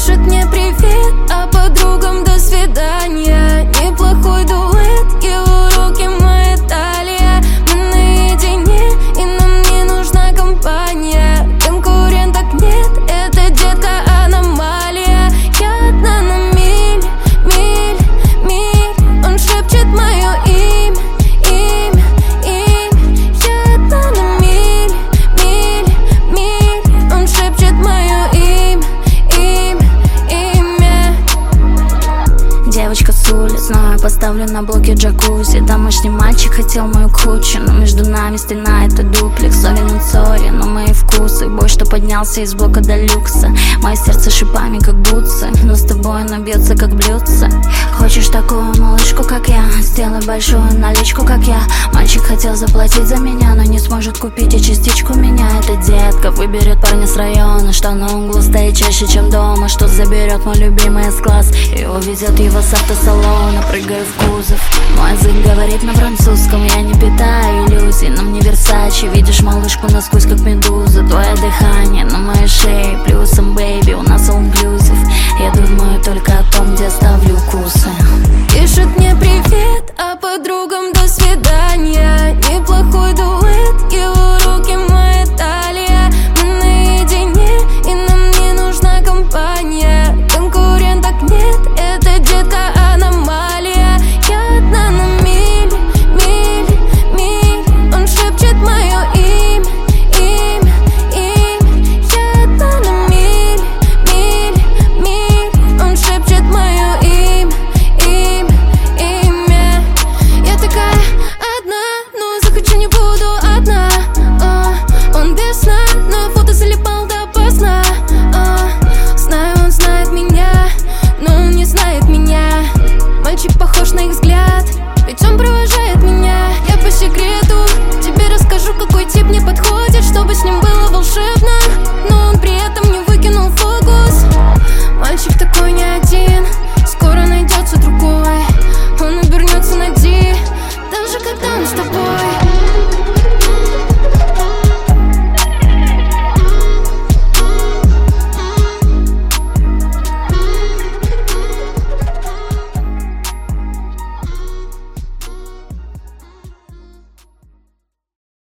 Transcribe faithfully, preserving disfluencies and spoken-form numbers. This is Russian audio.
пишет мне привет, а подругам до свидания. Неплохой дуэт, его руки, моя талия. Мы наедине, и нам не нужна компания. Конкуренток нет, это детка аномалия. Я одна на миль, миль, миль. Он шепчет мое имя, имя, имя. Я одна на миль, миль, миль. Он шепчет мое имя, имя, имя. Девочка с улиц, но я поставлю на блоке джакузи. Домашний мальчик хотел мою кучу, но между нами стена — это дуплекс. Сори на сори, но мои вкусы. Бой, что поднялся из блока до люкса. Мое сердце шипами, как бутсы, но с тобой оно бьется, как блюдце. Хочешь такую малышку, как я? Сделай большую наличку, как я. Мальчик хотел заплатить за меня, но не сможет купить и частичку меня. Эта детка выберет парня с района, что на углу стоит чаще, чем дома, что заберет мой любимый S-класс и увезет его с автосалона. Прыгаю в кузов, мой язык говорит на французском. Я не питаю иллюзий, на мне Версачи. Видишь малышку насквозь, как медуза. Твое дыхание на моей шее, плюсом, бэйби, у нас all